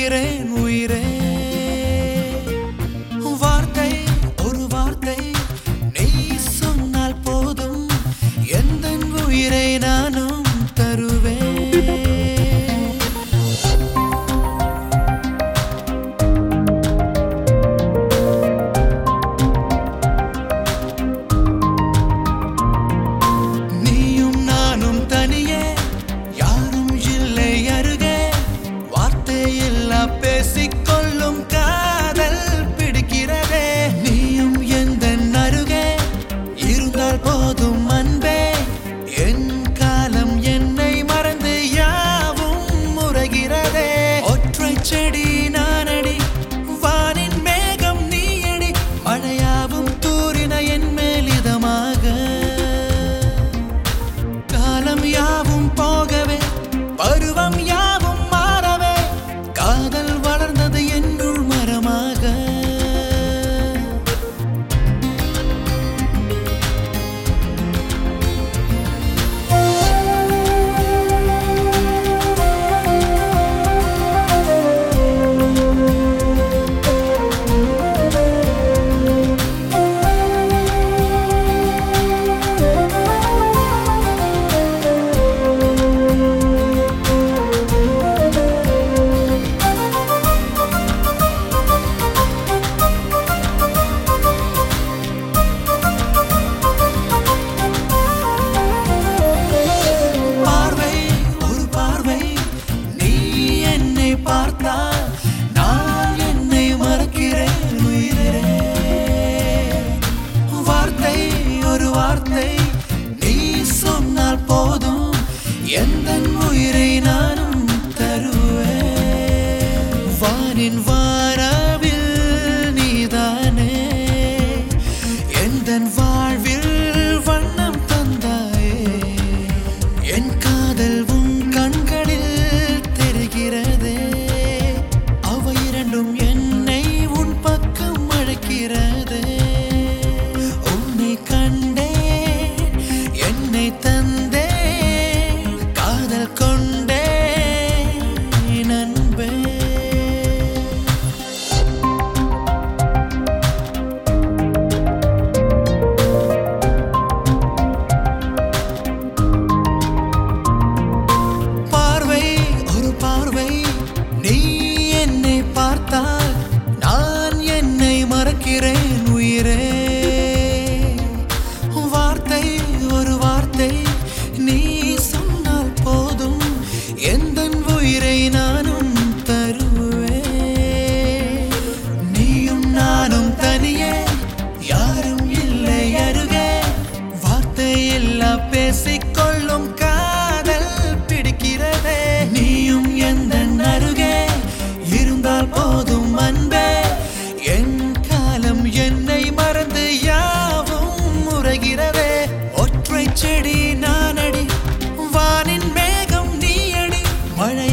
மறக்கிறேன் உயிரே. வார்த்தை ஒரு வார்த்தை நீ சொன்னால் போதும், எந்தன் உயிரை நானும் தருவேன். பேசிக்கொள்ளும் காதல் பிடிக்கிறதே. நீயும் எந்த அருகே இருந்தால் போதும் அன்பே. என் காலம் என்னை மறந்து யாவும் முறைகிறதே. ஒற்றை செடி நானடி, வானின் மேகம் நீயடி. மழையாவும் தூரின என் மேல் இதமாக. காலம் யாவும் போகவே, பருவம் யாவும் மாறவே, காதல் வளர்ந்தது என்னுள் மரமாக. பார்த்தால் நான் என்னை மறக்கிறேன் உயிரே. வார்த்தை ஒரு வார்த்தை நீ சொன்னால் போதும், எந்தன் உயிரை நானும் தருவேன். வானின் வானவில் நீதானே, எந்தன் வாழ்வில் வண்ணம் தந்தாயே. என் காதல் உன் கண்களில் தெரிகிறதே. அவை இரண்டும் என்னை உன் பக்கம் அழைக்கிறதே. உன்னை கண்டேன், என்னை தந்தேன், காதல் கொண்டேன் அன்பே. பார்வை ஒரு பார்வை நீ என்னை பார்த்தால் நான் என்னை மறக்கிறேன் உயிரே. வார்த்தை ஒரு வார்த்தை நீ சொன்னால் போதும், எந்தன் உயிரை நானும் தருவேன். நீயும் நானும் தனியே, யாரும் இல்லை அருகே. வார்த்தை எல்லாம் பேசிக்கொள்ளும் காதல் பிடிக்கிறதே. நீயும் எந்த அருகே இருந்தால் போதும் அன்பே. என் காலம் என்னை மறந்து யாவும் முறைகிறதே. ஒற்றை செடி நானடி, வானின் மேகம் நீயடி. மழை